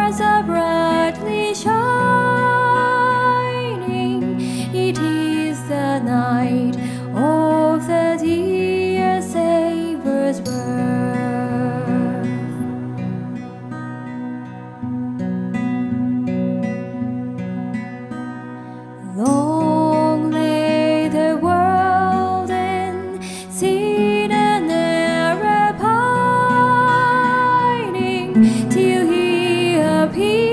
stars are brightly shining. It is the night of the dear Savior's birth. Long lay the world in sin and error pining, till he appeared.